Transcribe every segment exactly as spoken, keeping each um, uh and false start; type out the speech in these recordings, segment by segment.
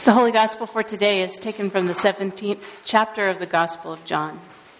The Holy Gospel for today is taken from the seventeenth chapter of the Gospel of John.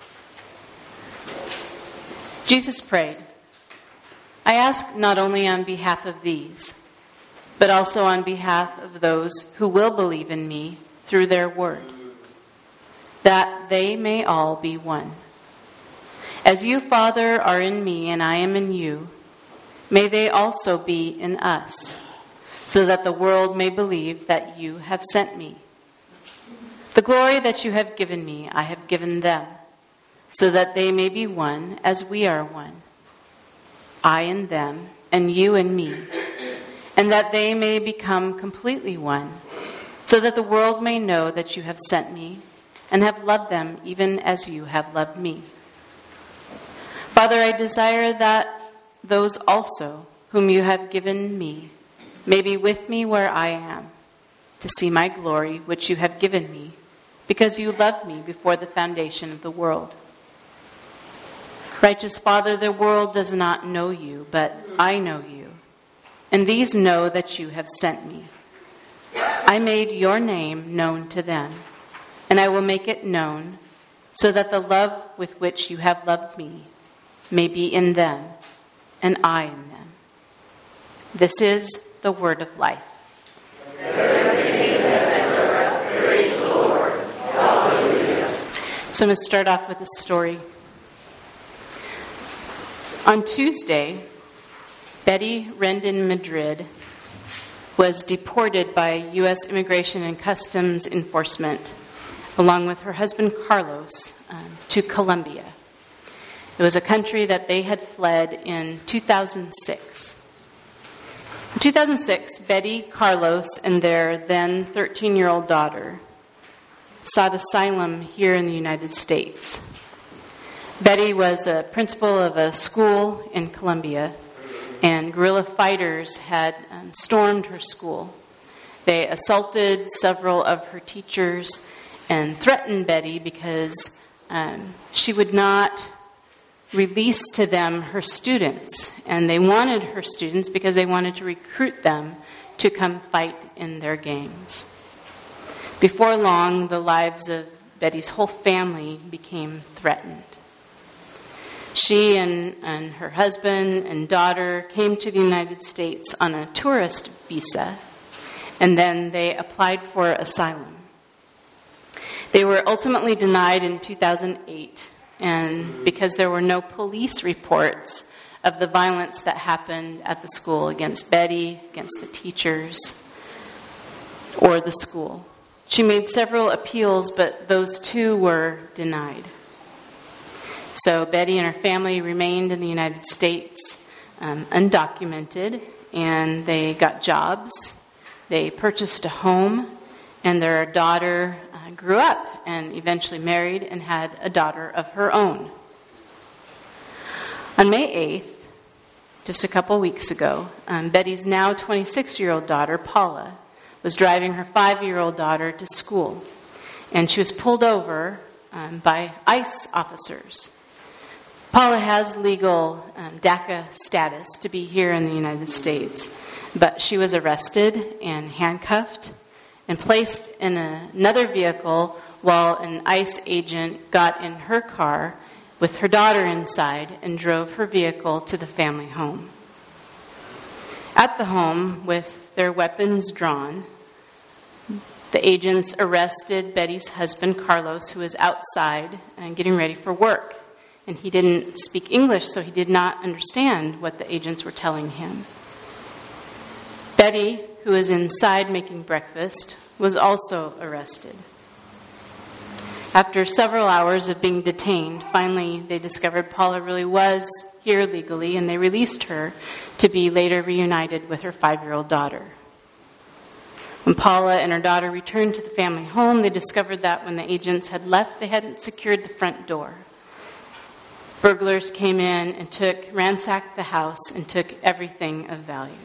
Jesus prayed, "I ask not only on behalf of these, but also on behalf of those who will believe in me through their word, that they may all be one. As you, Father, are in me and I am in you, may they also be in us, so that the world may believe that you have sent me. The glory that you have given me, I have given them, so that they may be one as we are one. I in them, and you in me, and that they may become completely one, so that the world may know that you have sent me and have loved them even as you have loved me. Father, I desire that those also whom you have given me may be with me where I am, to see my glory which you have given me, because you loved me before the foundation of the world. Righteous Father, the world does not know you, but I know you, and these know that you have sent me. I made your name known to them, and I will make it known, so that the love with which you have loved me may be in them, and I in them. This is the word of life. Praise the Lord. Hallelujah. So I'm going to start off with a story. On Tuesday, Betty Rendon Madrid was deported by U S Immigration and Customs Enforcement, along with her husband Carlos, um, to Colombia. It was a country that they had fled in two thousand six. In two thousand six, Betty, Carlos, and their then thirteen-year-old daughter sought asylum here in the United States. Betty was a principal of a school in Colombia, and guerrilla fighters had um, stormed her school. They assaulted several of her teachers and threatened Betty because um, she would not release to them her students, and they wanted her students because they wanted to recruit them to come fight in their gangs. Before long, the lives of Betty's whole family became threatened. She and, and her husband and daughter came to the United States on a tourist visa, and then they applied for asylum. They were ultimately denied in two thousand eight, and because there were no police reports of the violence that happened at the school against Betty, against the teachers, or the school. She made several appeals, but those too were denied. So Betty and her family remained in the United States um, undocumented, and they got jobs. They purchased a home, and their daughter uh, grew up and eventually married and had a daughter of her own. On May eighth, just a couple weeks ago, um, Betty's now twenty-six-year-old daughter, Paula, was driving her five-year-old daughter to school, and she was pulled over um, by ICE officers. Paula has legal um, DACA status to be here in the United States, but she was arrested and handcuffed and placed in a, another vehicle while an ICE agent got in her car with her daughter inside and drove her vehicle to the family home. At the home, with their weapons drawn, the agents arrested Betty's husband, Carlos, who was outside and getting ready for work. And he didn't speak English, so he did not understand what the agents were telling him. Betty, who was inside making breakfast, was also arrested. After several hours of being detained, finally they discovered Paula really was here legally, and they released her to be later reunited with her five-year-old daughter. When Paula and her daughter returned to the family home, they discovered that when the agents had left, they hadn't secured the front door. Burglars came in and took, ransacked the house and took everything of value.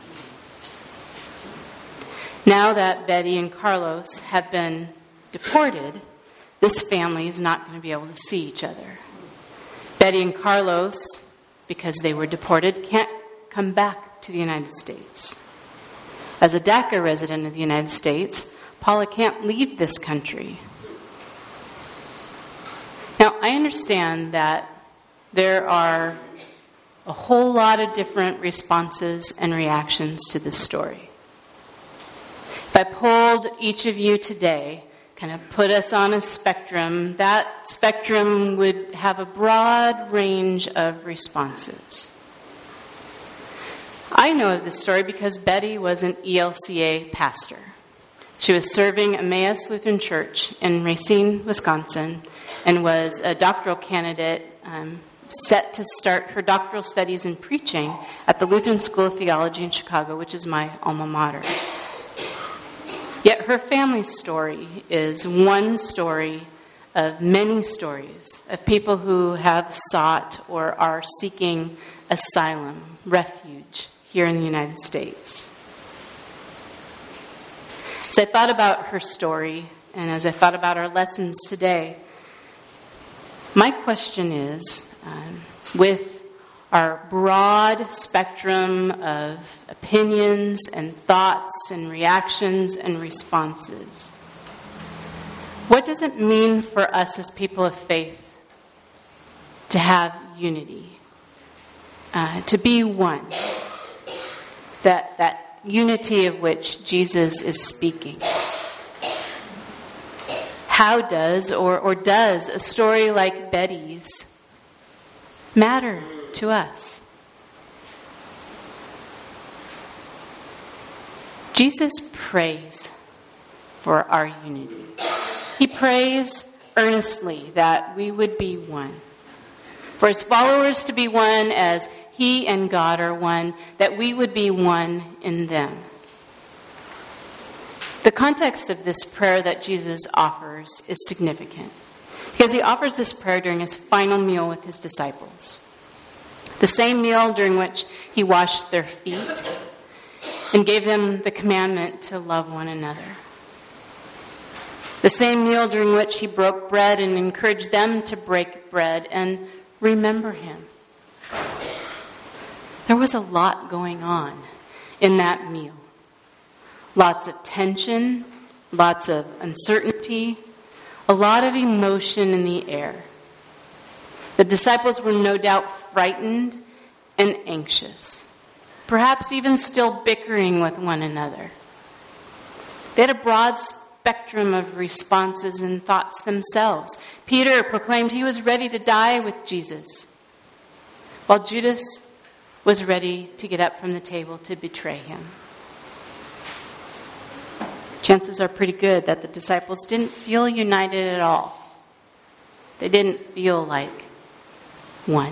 Now that Betty and Carlos have been deported, this family is not going to be able to see each other. Betty and Carlos, because they were deported, can't come back to the United States. As a DACA resident of the United States, Paula can't leave this country. Now, I understand that there are a whole lot of different responses and reactions to this story. If I polled each of you today, kind of put us on a spectrum, that spectrum would have a broad range of responses. I know of this story because Betty was an E L C A pastor. She was serving Emmaus Lutheran Church in Racine, Wisconsin, and was a doctoral candidate um, set to start her doctoral studies in preaching at the Lutheran School of Theology in Chicago, which is my alma mater. Yet her family story is one story of many stories of people who have sought or are seeking asylum, refuge here in the United States. As I thought about her story and as I thought about our lessons today, my question is, um, with our broad spectrum of opinions and thoughts and reactions and responses, what does it mean for us as people of faith to have unity, uh, to be one, that that unity of which Jesus is speaking? How does or, or does a story like Betty's matter to us? Jesus prays for our unity. He prays earnestly that we would be one. For his followers to be one as he and God are one, that we would be one in them. The context of this prayer that Jesus offers is significant because he offers this prayer during his final meal with his disciples. The same meal during which he washed their feet and gave them the commandment to love one another. The same meal during which he broke bread and encouraged them to break bread and remember him. There was a lot going on in that meal. Lots of tension, lots of uncertainty, a lot of emotion in the air. The disciples were no doubt frightened and anxious, perhaps even still bickering with one another. They had a broad spectrum of responses and thoughts themselves. Peter proclaimed he was ready to die with Jesus, while Judas was ready to get up from the table to betray him. Chances are pretty good that the disciples didn't feel united at all. They didn't feel like one.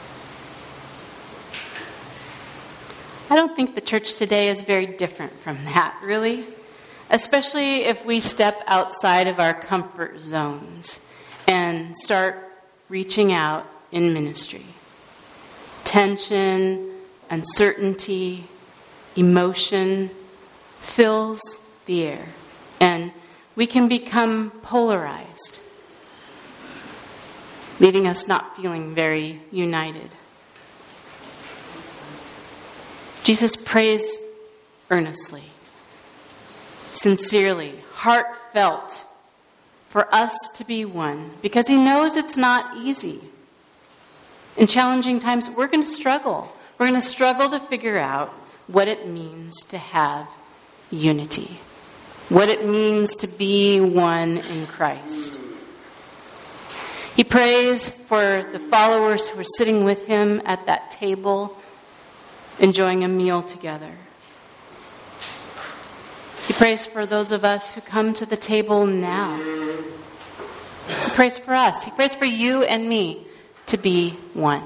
I don't think the church today is very different from that, really. Especially if we step outside of our comfort zones and start reaching out in ministry. Tension, uncertainty, emotion fills the air, and we can become polarized, leaving us not feeling very united. Jesus prays earnestly, sincerely, heartfelt for us to be one, because he knows it's not easy. In challenging times, we're going to struggle. We're going to struggle to figure out what it means to have unity, what it means to be one in Christ. He prays for the followers who are sitting with him at that table, enjoying a meal together. He prays for those of us who come to the table now. He prays for us. He prays for you and me to be one.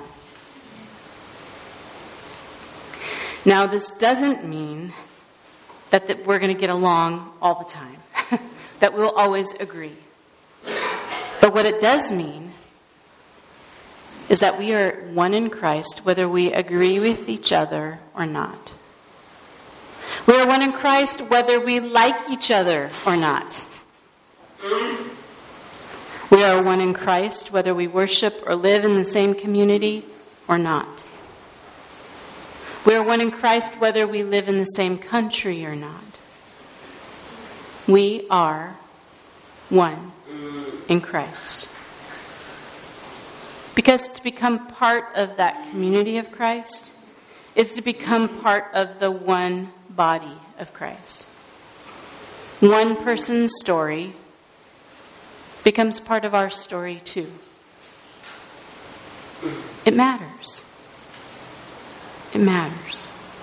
Now, this doesn't mean that, that we're going to get along all the time, that we'll always agree. But what it does mean is that we are one in Christ, whether we agree with each other or not. We are one in Christ, whether we like each other or not. We are one in Christ, whether we worship or live in the same community or not. We are one in Christ, whether we live in the same country or not. We are one in Christ. Because to become part of that community of Christ is to become part of the one body of Christ. One person's story becomes part of our story too. It matters. It matters.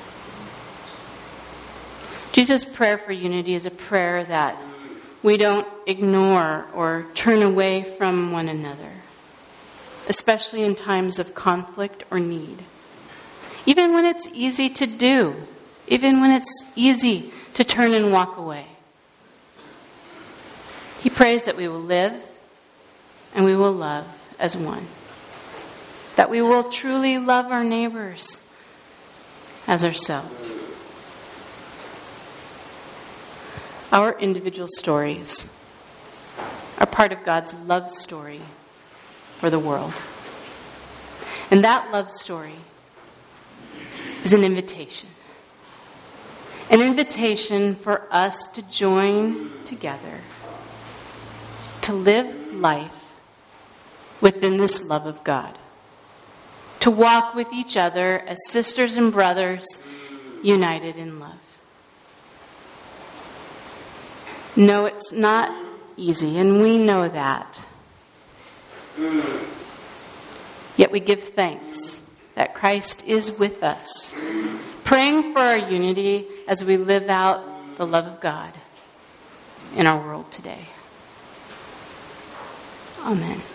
Jesus' prayer for unity is a prayer that we don't ignore or turn away from one another, especially in times of conflict or need. Even when it's easy to do, even when it's easy to turn and walk away. He prays that we will live and we will love as one. That we will truly love our neighbors as ourselves. Our individual stories are part of God's love story for the world. And that love story is an invitation. An invitation for us to join together, to live life within this love of God. To walk with each other as sisters and brothers united in love. No, it's not easy, and we know that. Yet we give thanks that Christ is with us, praying for our unity as we live out the love of God in our world today. Amen.